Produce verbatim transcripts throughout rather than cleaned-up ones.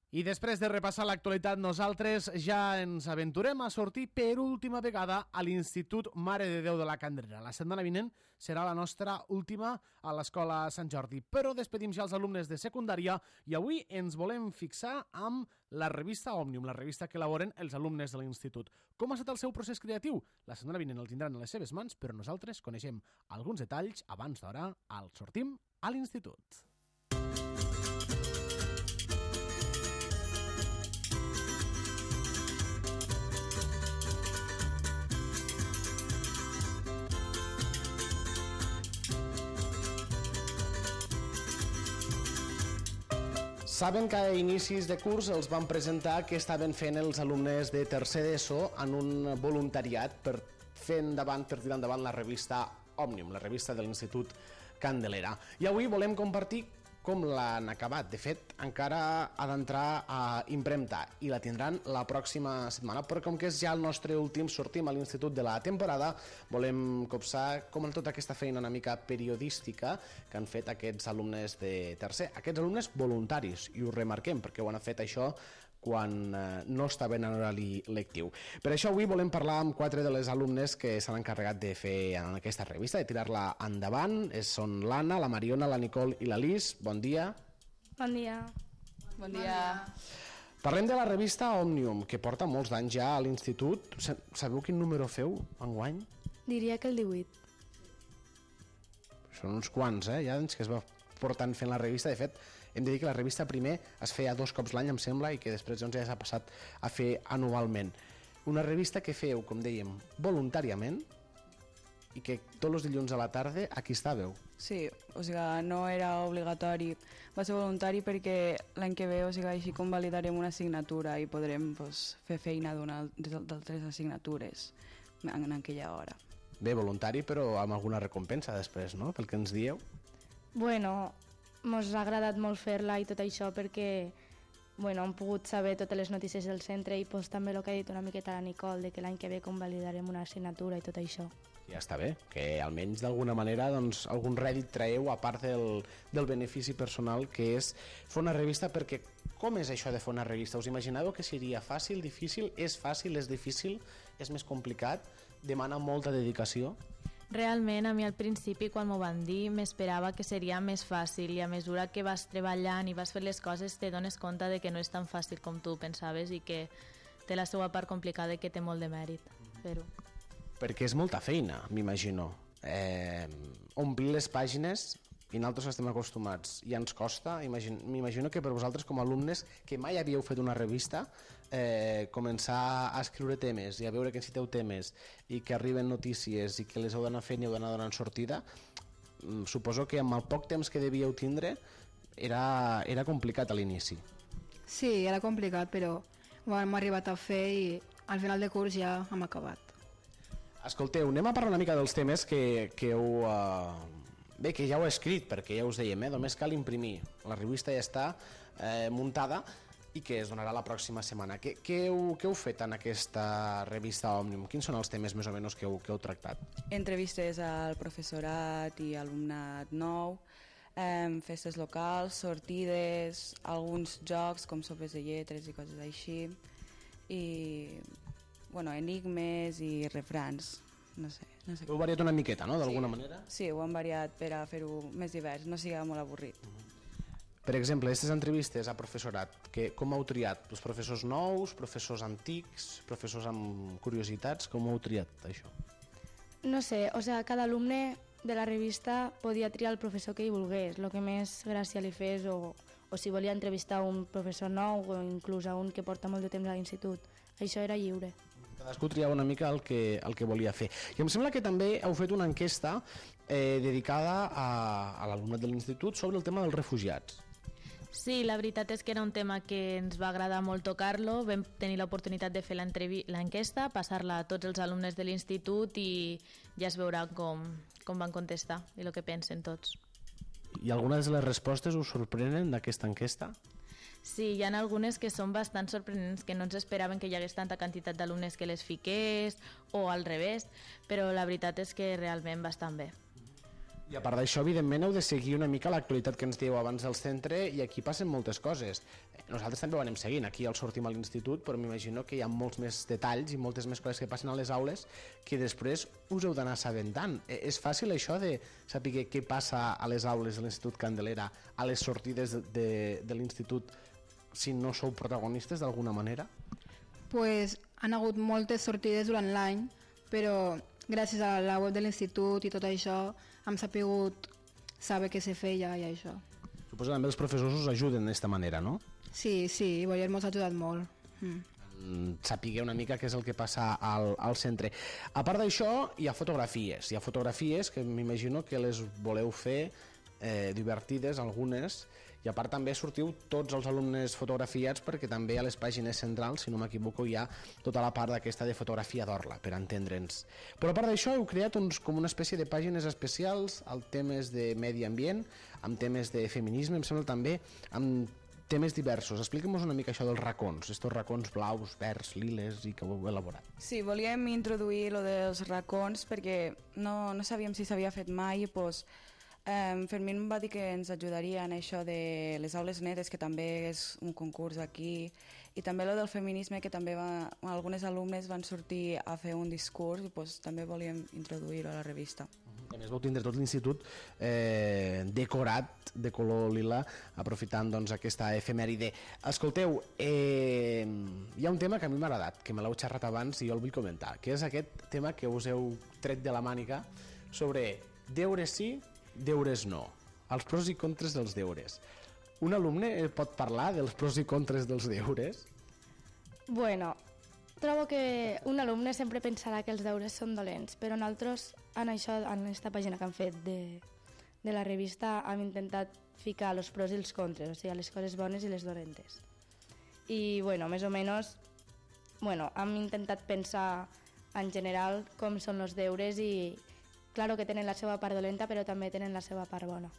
I després de repassar l'actualitat, nosaltres ja ens aventurem a sortir per última vegada a l'Institut Mare de Déu de la Candrera. La setmana vinent serà la nostra última a l'Escola Sant Jordi, però despedim ja els alumnes de secundària i avui ens volem fixar amb la revista Òmnium, la revista que elaboren els alumnes de l'institut. Com ha estat el seu procés creatiu? La setmana vinent el tindran a les seves mans, però nosaltres coneixem alguns detalls abans d'hora al Sortim a l'Institut. Saben que a inicis de curs els van presentar què estaven fent els alumnes de tercer d'ESO en un voluntariat per fer endavant, per tirar endavant la revista Òmnium, la revista de l'Institut Candelera. I avui volem compartir com l'han acabat. De fet, encara ha d'entrar a impremta i la tindran la pròxima setmana, però com que és ja el nostre últim sortim a l'institut de la temporada, volem copsar com en tota aquesta feina una mica periodística que han fet aquests alumnes de tercer, aquests alumnes voluntaris, i ho remarquem perquè ho han fet això quan no estaven en horari lectiu. Per això avui volem parlar amb quatre de les alumnes que s'han encarregat de fer en aquesta revista, de tirar-la endavant. Són l'Anna, la Mariona, la Nicole i la Lis. Bon dia. Bon dia. Bon dia. Parlem de la revista Òmnium, que porta molts d'anys ja a l'institut. Sabeu quin número feu enguany? Diria que el divuit. Són uns quants, eh? Ja doncs que es va portant fent la revista. De fet, hem de dir que la revista primer es feia dos cops l'any, em sembla, i que després doncs, ja s'ha passat a fer anualment. Una revista que feu, com dèiem, voluntàriament, i que tots els dilluns a la tarda aquí estàveu. Sí, o sigui, no era obligatori, va ser voluntari perquè l'any que ve, o sigui, així convalidarem una assignatura i podrem pues, fer feina d'altres assignatures en aquella hora. Bé, voluntari, però amb alguna recompensa després, no?, pel que ens dieu. Bueno, mos ha agradat molt fer-la i tot això perquè bueno, hem pogut saber totes les notícies del centre i pues, també el que ha dit una miqueta la Nicole, de que l'any que ve convalidarem una assignatura i tot això. Ja està bé, que almenys d'alguna manera doncs, algun rèdit traeu a part del, del benefici personal que és fer una revista, perquè com és això de fer una revista? Us imaginàveu que seria fàcil, difícil? És fàcil, és difícil, és més complicat, demana molta dedicació? Realment, a mi al principi, quan m'ho van dir, m'esperava que seria més fàcil i a mesura que vas treballant i vas fer les coses te dones compte de que no és tan fàcil com tu pensaves i que té la seva part complicada i que té molt de mèrit fer-ho. Perquè és molta feina, m'imagino. Eh, omplir les pàgines i nosaltres estem acostumats i ens costa. M'imagino que per vosaltres com a alumnes que mai havíeu fet una revista, eh, començar a escriure temes i a veure que necessiteu temes i que arriben notícies i que les heu d'anar fent i heu d'anar donant sortida, suposo que amb el poc temps que devíeu tindre era, era complicat a l'inici. Sí, era complicat, però ho hem arribat a fer i al final de curs ja hem acabat. Escolteu, anem a parlar una mica dels temes que, que heu... Eh, Bé, que ja ho he escrit, perquè ja us dèiem, eh? Només cal imprimir. La revista ja està eh, muntada i que es donarà la pròxima setmana. Què, què, heu, què heu fet en aquesta revista Òmnium? Quins són els temes més o menys que heu, que heu tractat? Entrevistes al professorat i alumnat nou, eh, festes locals, sortides, alguns jocs com sopes de lletres i coses així, i bueno, enigmes i refrans. No sé, no sé. Heu variat una miqueta, no?, d'alguna sí. manera? Sí, ho hem variat per a fer-ho més divers, no sigui molt avorrit. Uh-huh. Per exemple, aquestes entrevistes a professorat, que, com heu triat? Els professors nous, professors antics, professors amb curiositats, com heu triat això? No sé, o sigui, cada alumne de la revista podia triar el professor que hi volgués, el que més gràcia li fes, o, o si volia entrevistar un professor nou o inclús a un que porta molt de temps a l'institut. Això era lliure. Cadascú triava una mica el que, el que volia fer. I em sembla que també heu fet una enquesta eh, dedicada a, a l'alumnat de l'institut sobre el tema dels refugiats. Sí, la veritat és que era un tema que ens va agradar molt tocar-lo. Vam tenir l'oportunitat de fer l'enquesta, passar-la a tots els alumnes de l'institut i ja es veurà com, com van contestar i el que pensen tots. I algunes de les respostes us sorprenen d'aquesta enquesta? Sí, hi ha algunes que són bastant sorprenents, que no ens esperaven que hi hagués tanta quantitat d'alumnes que les fiqués o al revés, però la veritat és que realment bastant bé. I a part d'això, evidentment, heu de seguir una mica l'actualitat que ens dieu abans del centre i aquí passen moltes coses. Nosaltres també ho anem seguint, aquí al sortim a l'institut, però m'imagino que hi ha molts més detalls i moltes més coses que passen a les aules que després us heu d'anar sabentant. És fàcil això de saber què passa a les aules de l'Institut Candelera, a les sortides de, de, de l'institut, si no sou protagonistes d'alguna manera? Pues han hagut moltes sortides durant l'any, però gràcies a la web de l'institut i tot això hem sapigut saber què se feia i això. Suposo que també els professors us ajuden d'aquesta manera, no? Sí, sí, Boyer mos ha ajudat molt. Mm. Sapigueu una mica què és el que passa al, al centre. A part d'això, hi ha fotografies. Hi ha fotografies que m'imagino que les voleu fer eh, divertides, algunes, i a part també sortiu tots els alumnes fotografiats perquè també a les pàgines centrals, si no m'equivoco, hi ha tota la part d'aquesta de fotografia d'orla, per entendre'ns. Però a part d'això heu creat uns, com una espècie de pàgines especials amb temes de medi ambient, amb temes de feminisme, em sembla també, amb temes diversos. Expliquem-nos una mica això dels racons, estos racons blaus, verds, liles i que ho heu elaborat. Sí, volíem introduir lo dels racons perquè no, no sabíem si s'havia fet mai i doncs, Um, Fermín va dir que ens ajudaria en això de les aules netes, que també és un concurs aquí, i també lo del feminisme, que també va, algunes alumnes van sortir a fer un discurs i pues, també volíem introduir-ho a la revista. A més vau tindre tot l'institut eh, decorat de color lila, aprofitant doncs, aquesta efemèride. Escolteu, eh, hi ha un tema que a mi m'ha agradat, que me l'heu xerrat abans i jo el vull comentar, que és aquest tema que us heu tret de la mànica sobre deures sí, deures no, els pros i contres dels deures. Un alumne pot parlar dels pros i contres dels deures? Bueno, trobo que un alumne sempre pensarà que els deures són dolents, però nosaltres en això, en aquesta pàgina que han fet de, de la revista, hem intentat ficar els pros i els contres, o sigui, les coses bones i les dolentes. I, bueno, més o menys, bueno, hem intentat pensar en general com són els deures i claro que tenen la seva part dolenta, però també tenen la seva part bona.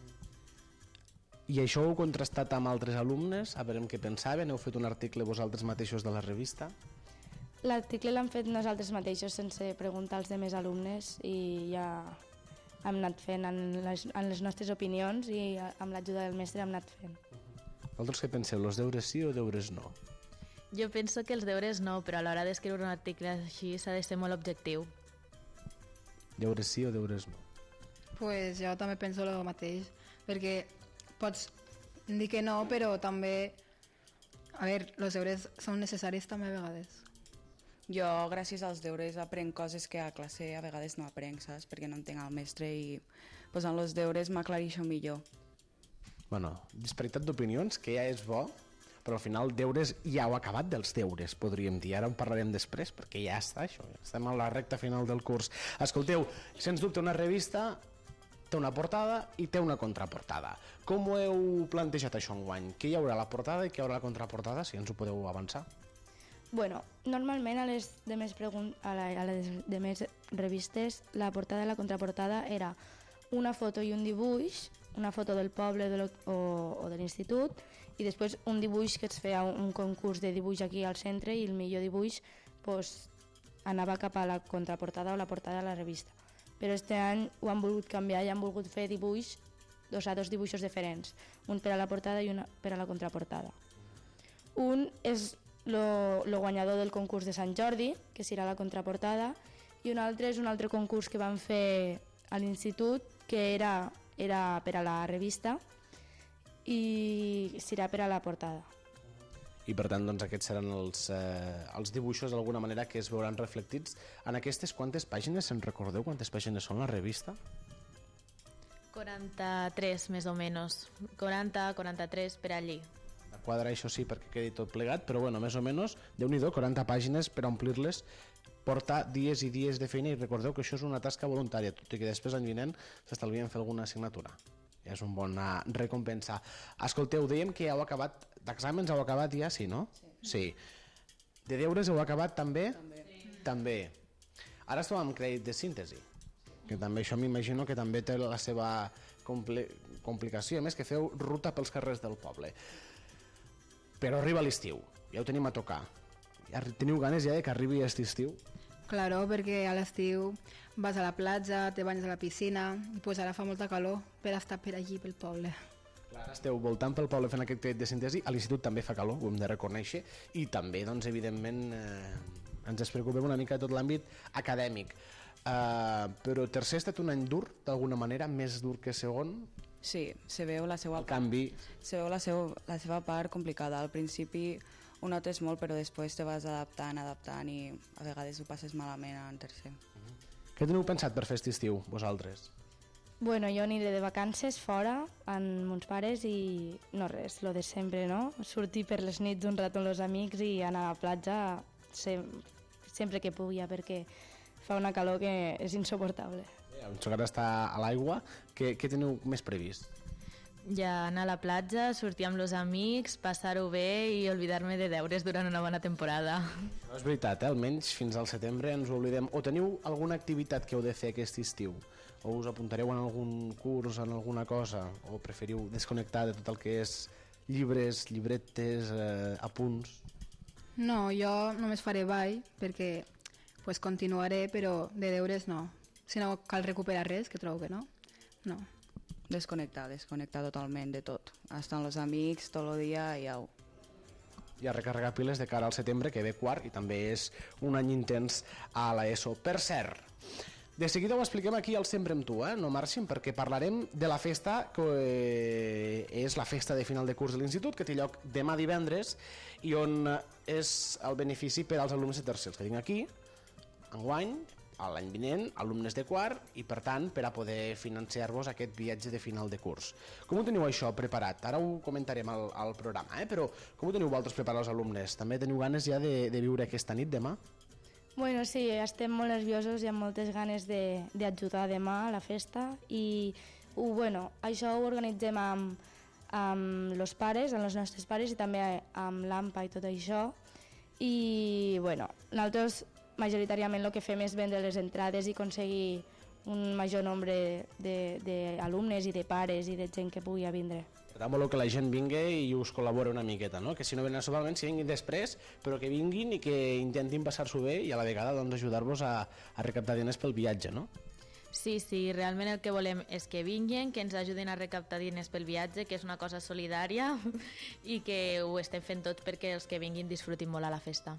I això ho heu contrastat amb altres alumnes? A veure què pensaven? Heu fet un article vosaltres mateixos de la revista? L'article l'hem fet nosaltres mateixos sense preguntar als altres alumnes i ja hem anat fent en les, en les nostres opinions i amb l'ajuda del mestre hem anat fent. Vosaltres què penseu? Els deures sí o deures no? Jo penso que els deures no, però a l'hora d'escriure un article així s'ha de ser molt objectiu. Deures sí o deures no? Pues jo també penso el mateix, perquè pots dir que no, però també, a veure, els deures són necessaris també a vegades. Jo, gràcies als deures, aprenc coses que a classe a vegades no aprenc, saps? Perquè no entenc el mestre i pues, en els deures m'aclareixo millor. Bueno, disparitat d'opinions, que ja és bo, però al final deures ja heu acabat dels deures, podríem dir. Ara en parlarem després, perquè ja està això, ja estem a la recta final del curs. Escolteu, sens dubte una revista té una portada i té una contraportada. Com ho heu plantejat això enguany? Què hi haurà a la portada i què hi haurà a la contraportada, si ens ho podeu avançar? Bueno, normalment a les demés, pregun- a la, a les demés revistes la portada i la contraportada era una foto i un dibuix, una foto del poble de lo, o, o de l'institut, i després un dibuix que es feia un, un concurs de dibuix aquí al centre i el millor dibuix pues, anava cap a la contraportada o la portada de la revista. Però este any ho han volgut canviar i han volgut fer dibuix, dos, dos dibuixos diferents, un per a la portada i un per a la contraportada. Un és lo, lo guanyador del concurs de Sant Jordi, que serà la contraportada, i un altre és un altre concurs que van fer a l'institut, que era, era per a la revista, i serà per a la portada. I per tant, doncs, aquests seran els, eh, els dibuixos d'alguna manera que es veuran reflectits en aquestes quantes pàgines, se'n recordeu quantes pàgines són la revista? quaranta-tres, més o menys. quaranta, quaranta-tres, per allí. De quadre, això sí, perquè quedi tot plegat, però bueno, més o menys, Déu-n'hi-do, quaranta pàgines per omplir-les porta dies i dies de feina i recordeu que això és una tasca voluntària, tot i que després l'any vinent s'estalvien fer alguna assignatura. Ja és un bon recompensa. Escolteu, dèiem que heu acabat d'exàmens, heu acabat ja, sí, no? Sí. sí. De deures heu acabat també? També. Sí. També. Ara esteu amb crèdit de síntesi, que també això m'imagino que també té la seva compli complicació, a més que feu ruta pels carrers del poble. Però arriba l'estiu, ja ho tenim a tocar. Ja teniu ganes ja de que arribi aquest estiu? Claro, perquè a l'estiu vas a la platja, te banyes a la piscina i pues ara fa molta calor per estar per allí, pel poble. Clar, esteu voltant pel poble fent aquest crèdit de síntesi, a l'institut també fa calor, ho hem de reconèixer, i també, doncs, evidentment, eh, ens preocupem una mica de tot l'àmbit acadèmic. Eh, però tercer ha estat un any dur, d'alguna manera, més dur que segon? Sí, se veu la seva, El canvi... se veu la, seu, la seva part complicada. Al principi ho notes molt, però després te vas adaptant, adaptant i a vegades ho passes malament en tercer. Què teniu pensat per fer aquest estiu, vosaltres? Bueno, jo aniré de vacances fora amb mons pares i no res, lo de sempre, no? Sortir per les nits un rato amb els amics i anar a la platja sem sempre que pugui, perquè fa una calor que és insuportable. Un xocat està a l'aigua, què, què teniu més previst? Ja anar a la platja, sortir amb els amics, passar-ho bé i oblidar-me de deures durant una bona temporada. No és veritat, eh? Almenys fins al setembre ens ho oblidem. O teniu alguna activitat que heu de fer aquest estiu? O us apuntareu en algun curs, en alguna cosa? O preferiu desconnectar de tot el que és llibres, llibretes, eh, apunts? No, jo només faré ball perquè pues, continuaré, però de deures no. Si no cal recuperar res, que trobo que no. No. Desconnectar, desconnectar totalment de tot. Estar amb els amics tot el dia i au. I a recarregar piles de cara al setembre, que ve quart, i també és un any intens a l'ESO. Per cert, de seguida ho expliquem aquí al Sempre amb tu, eh? No marxin, perquè parlarem de la festa que eh, és la festa de final de curs de l'institut, que té lloc demà divendres, i on és el benefici per als alumnes de tercer, els que tinc aquí, enguany, l'any vinent, alumnes de quart, i per tant per a poder financiar-vos aquest viatge de final de curs. Com ho teniu això preparat? Ara ho comentarem al, al programa, eh? Però com ho teniu vosaltres preparat els alumnes? També teniu ganes ja de, de viure aquesta nit demà? Bueno, sí, estem molt nerviosos i amb moltes ganes d'ajudar de, demà a la festa i uh, bueno, això ho organitzem amb, amb els pares, amb els nostres pares i també amb l'A M P A i tot això. I bueno, nosaltres majoritàriament el que fem és vendre les entrades i aconseguir un major nombre d'alumnes i de pares i de gent que pugui vindre. Per tant, voleu que la gent vingui i us col·labori una miqueta, no? Que si no venen solament, si vinguin després, però que vinguin i que intentin passar-s'ho bé i a la vegada doncs, ajudar-vos a, a recaptar diners pel viatge, no? Sí, sí, realment el que volem és que vinguin, que ens ajudin a recaptar diners pel viatge, que és una cosa solidària i que ho estem fent tots perquè els que vinguin disfrutin molt a la festa.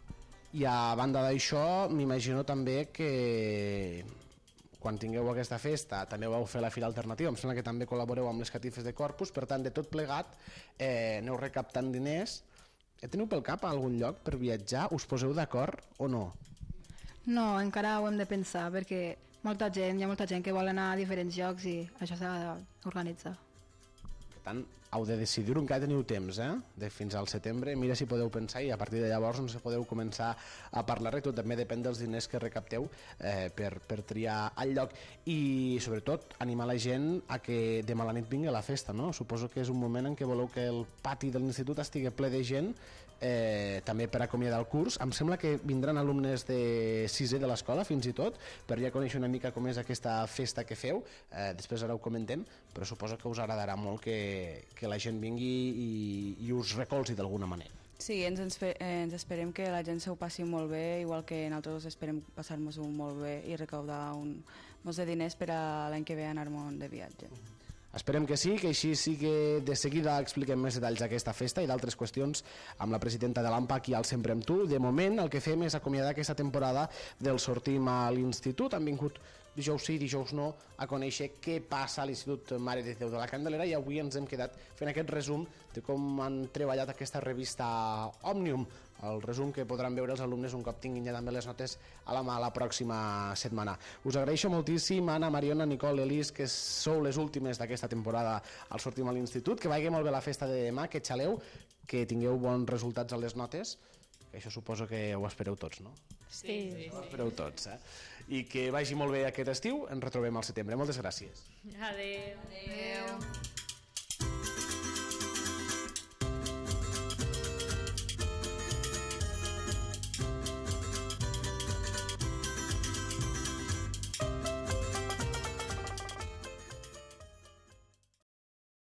I a banda d'això, m'imagino també que quan tingueu aquesta festa també vau fer la fira alternativa, em sembla que també col·laboreu amb les catifes de Corpus, per tant, de tot plegat, eh, aneu recaptant diners. Teniu pel cap a algun lloc per viatjar? Us poseu d'acord o no? No, encara ho hem de pensar, perquè molta gent, hi ha molta gent que vol anar a diferents llocs i això s'ha d'organitzar. Per tant, heu de decidir-ho, encara teniu temps, eh? De fins al setembre, mira si podeu pensar i a partir de llavors doncs, podeu començar a parlar i tot també depèn dels diners que recapteu eh, per, per triar el lloc i sobretot animar la gent a que demà a la nit vingui a la festa, no? Suposo que és un moment en què voleu que el pati de l'institut estigui ple de gent eh, també per acomiadar el curs. Em sembla que vindran alumnes de sisè de l'escola fins i tot per ja conèixer una mica com és aquesta festa que feu, eh, després ara ho comentem, però suposo que us agradarà molt que, que la gent vingui i, i us recolzi d'alguna manera. Sí, ens, ens esperem que la gent s'ho passi molt bé, igual que nosaltres esperem passar-nos-ho molt bé i recaudar un, molts de diners per a l'any que ve anar-me'n de viatge. Esperem que sí, que així sí que de seguida expliquem més detalls d'aquesta festa i d'altres qüestions amb la presidenta de l'A M P A aquí al Sempre amb tu. De moment el que fem és acomiadar aquesta temporada del Sortim a l'Institut. Han vingut dijous sí, dijous no, a conèixer què passa a l'Institut Mare de Déu de la Candelera i avui ens hem quedat fent aquest resum de com han treballat aquesta revista Òmnium, el resum que podran veure els alumnes un cop tinguin ja també les notes a la mà la pròxima setmana. Us agraeixo moltíssim, Anna, Mariona, Nicole, Elis, que sou les últimes d'aquesta temporada al Sortim a l'Institut, que vagi molt bé la festa de demà, que xaleu, que tingueu bons resultats a les notes, que això suposo que ho espereu tots, no? Sí, sí, Ho espereu tots, eh? I que vagi molt bé aquest estiu, ens retrobem al setembre. Moltes gràcies. Adéu. Adéu.